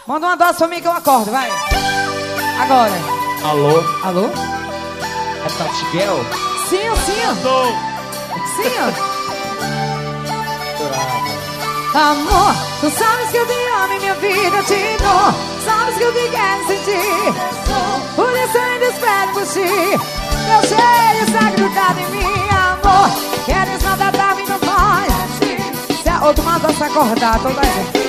Manda uma dose pra mim que eu acordo, vai. Agora. Alô? Alô? É Tatiguel? Sim, sim. Sim. Amor, tu sabes que eu te amo e minha vida te dou. Sabes que eu te quero sentir. Por isso eu ainda espero por ti. Meu cheiro está grudado em mim, amor. Queres nada pra mim, não pode. Se a outra manda se acordar, toda vez.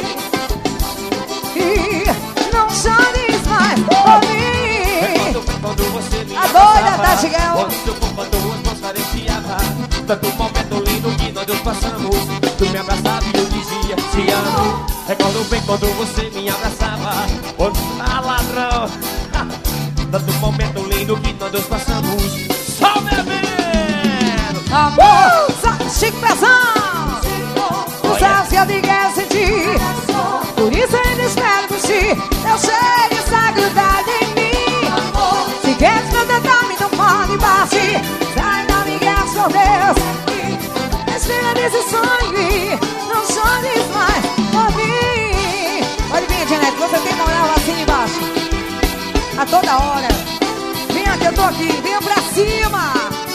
E não chores mais por mim. Quando você me A doida, Tatiguel. quando seu corpo duas mãos pareciava. Tanto momento lindo que nós dois passamos. Tu me abraçava e eu dizia te amo. Recordo bem quando você me abraçava. Ah, ladrão. Tanto momento lindo que nós dois passamos. Só bebendo. Amor, Chico Pezão. Tu sabes que eu te quero sentir. Por isso eu ainda espero por ti. Eu cheiro está grudado em mim. Se queres me tentar, me não pode bater. Sai da minha por Deus. Respira desse sonho. Não chores mais por mim. Pode vir, Janete, você tem moral assim embaixo. A toda hora. Vem aqui, eu tô aqui. Venha pra cima.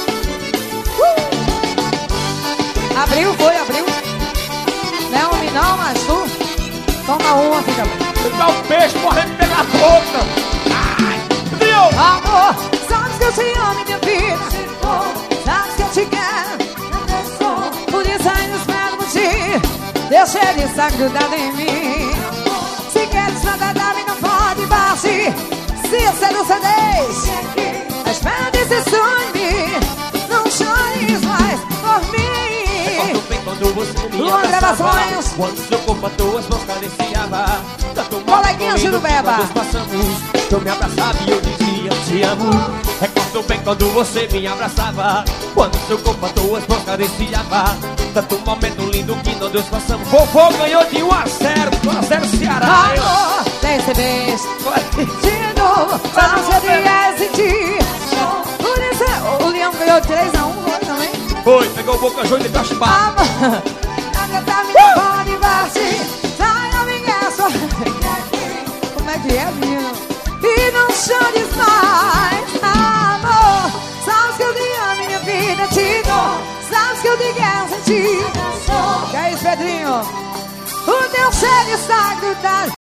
Abriu, foi, abriu. Não é homem não, mas tu toma uma, fica bom. Pegar o peixe, morrendo pegar a boca. Ai, viu? Amor, sabes que eu te amo em minha vida. Sabes que eu te quero. Por isso ainda espero por ti. Deixa ele estar grudado em mim. Se queres nada da mim, não pode bater. Se ser o cedês, a espera desse sonho. Não chores mais por mim. Recordo bem quando você me Luan abraçava. Gravações. Quando seu corpo a tuas mãos careciava. Tanto Coleguinha Giro Beba. nós passamos. Tu me abraçava e eu dizia te amo. Recordo bem quando você me abraçava. Quando seu corpo a tuas mãos careciava. Tanto momento lindo que nós dois passamos. Vovô ganhou de 1-0, 1-0 Ceará. Amor, desse beijo de novo. Sabes que eu te quero sentir. Por isso o Leão ganhou 3-1 também. Foi, pegou o Boca Juniors e deu chibata. Amor, nada pra mim não pode bater. Sai da minha sua. Como é que é, menino? E não chores mais, amor. Sabes que eu te amo, minha vida te dou. Sabes que eu te quero sentir. Que é isso, Pedrinho? O teu cheiro está grudado.